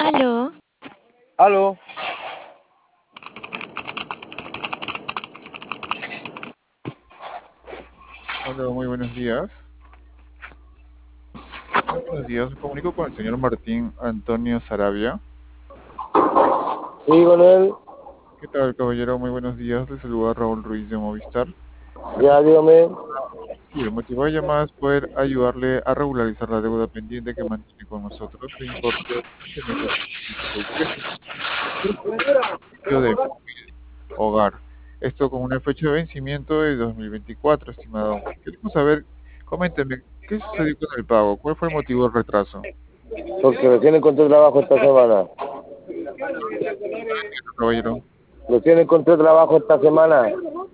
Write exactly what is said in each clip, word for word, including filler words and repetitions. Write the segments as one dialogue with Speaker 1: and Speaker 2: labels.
Speaker 1: Aló,
Speaker 2: Aló,
Speaker 3: Hola, muy buenos días. Muy buenos días. Me comunico con el señor Martín Antonio Sarabia.
Speaker 2: sí, con él.
Speaker 3: ¿Qué tal, caballero? Muy buenos días. Le saluda Raúl Ruiz de Movistar. El
Speaker 2: Ya,
Speaker 3: motivo,
Speaker 2: dígame.
Speaker 3: sí, el motivo de llamada es poder ayudarle a regularizar la deuda pendiente que mantiene con nosotros de importe de quince mil ochocientos setenta y siete por su servicio de móvil hogar. Esto con una fecha de vencimiento de dos mil veinticuatro, estimado. Queremos saber, coménteme, ¿qué sucedió con el pago? ¿Cuál fue el motivo del retraso?
Speaker 2: Porque recién encontré trabajo esta semana.
Speaker 3: Caballero.
Speaker 2: Recién encontré trabajo esta semana.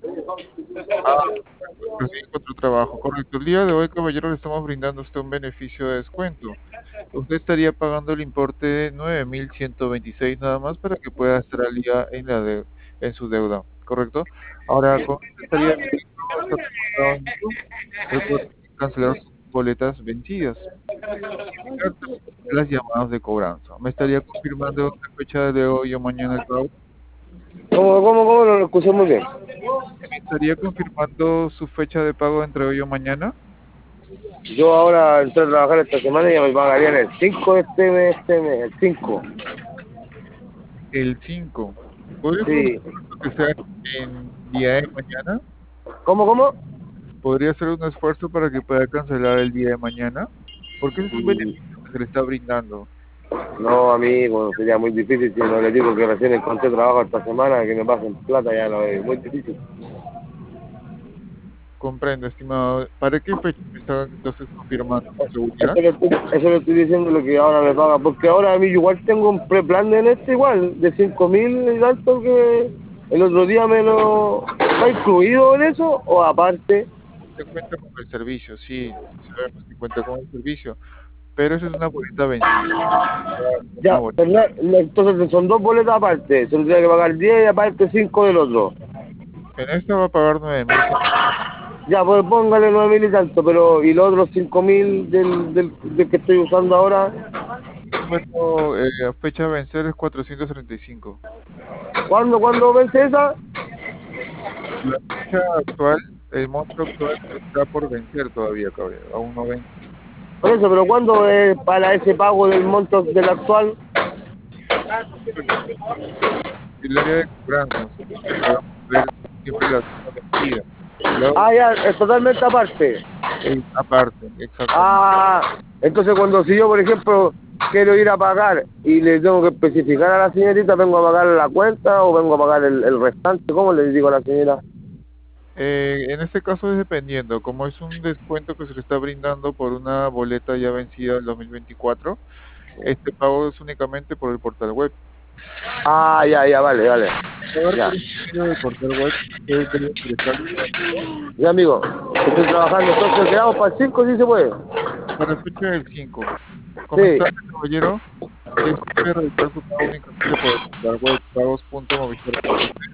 Speaker 3: Recién encontró trabajo, correcto. El día de hoy, caballero, le estamos brindando a usted un beneficio de descuento. Usted estaría pagando el importe de nueve mil ciento veintiséis nada más para que pueda estar al día en, la de- en su deuda, ¿correcto? Ahora, con esto estaría evitando estar pagando, recuerde cancelar sus boletas vencidas y evitar también las llamadas de cobranza. ¿Me estaría confirmando la fecha de hoy o mañana el pago?
Speaker 2: ¿Cómo, cómo, cómo? No lo escuché muy bien.
Speaker 3: ¿Me estaría confirmando su fecha de pago entre hoy o mañana?
Speaker 2: Yo ahora entré a trabajar esta semana y ya me pagarían el cinco de este mes, este mes, el cinco.
Speaker 3: El cinco. ¿Podría ser un
Speaker 2: Sí.
Speaker 3: esfuerzo que sea en día de mañana?
Speaker 2: ¿Cómo, cómo?
Speaker 3: ¿Podría ser un esfuerzo para que pueda cancelar el día de mañana? Porque ese es un
Speaker 2: Mm,
Speaker 3: beneficio que se le está brindando.
Speaker 2: No, amigo, sería muy difícil si no le digo que recién encontré trabajo esta semana, que me pasen plata, ya no es muy difícil.
Speaker 3: Comprendo, estimado. ¿Para qué fecha me está entonces confirmando por seguridad?
Speaker 2: Eso le, estoy, eso le estoy diciendo lo que ahora me paga, porque ahora a mí igual tengo un preplan en este igual, de cinco mil y tanto que el otro día me lo... ¿Está incluido en eso o aparte?
Speaker 3: Se cuenta con el servicio, sí, sí sabemos que cuenta con el servicio, pero esa es una boleta vencida. Una
Speaker 2: Ya,
Speaker 3: boleta.
Speaker 2: pero no- no, entonces son dos boletas aparte, se lo tiene que pagar diez y aparte cinco del otro.
Speaker 3: En esta va a pagar nueve mil.
Speaker 2: Ya, pues póngale nueve mil y tanto, pero y los otros cinco mil del, del, del que estoy usando ahora,
Speaker 3: Bueno, eh, fecha a vencer es cuatrocientos treinta y cinco.
Speaker 2: ¿cuándo, cuándo vence esa?
Speaker 3: La fecha actual, el monto actual está por vencer todavía, caballero. Aún no vence.
Speaker 2: Por eso, pero ¿cuándo es para ese pago del monto del actual?
Speaker 3: El área de cobranzas, que para ver siempre la suma vencida. La otra
Speaker 2: Ah, ya, es totalmente aparte.
Speaker 3: es aparte, exactamente.
Speaker 2: Ah, entonces cuando si yo, por ejemplo, quiero ir a pagar y le tengo que especificar a la señorita, ¿vengo a pagar la cuenta o vengo a pagar el, el restante? ¿Cómo le digo a la señora?
Speaker 3: Eh, en este caso es dependiendo, como es un descuento que se le está brindando por una boleta ya vencida del dos mil veinticuatro, este pago es únicamente por el portal web.
Speaker 2: Ah, ya, ya, vale, vale.
Speaker 3: Pagar
Speaker 2: Ya,
Speaker 3: por un medio del portal web, usted debe ingresar
Speaker 2: ya amigo, estoy trabajando, entonces quedamos para el cinco, ¿sí se puede?
Speaker 3: para fecha del cinco.
Speaker 2: Sí.
Speaker 3: Comentarle, caballero, que puede realizar su pago únicamente por el portal web pagos punto movistar punto com.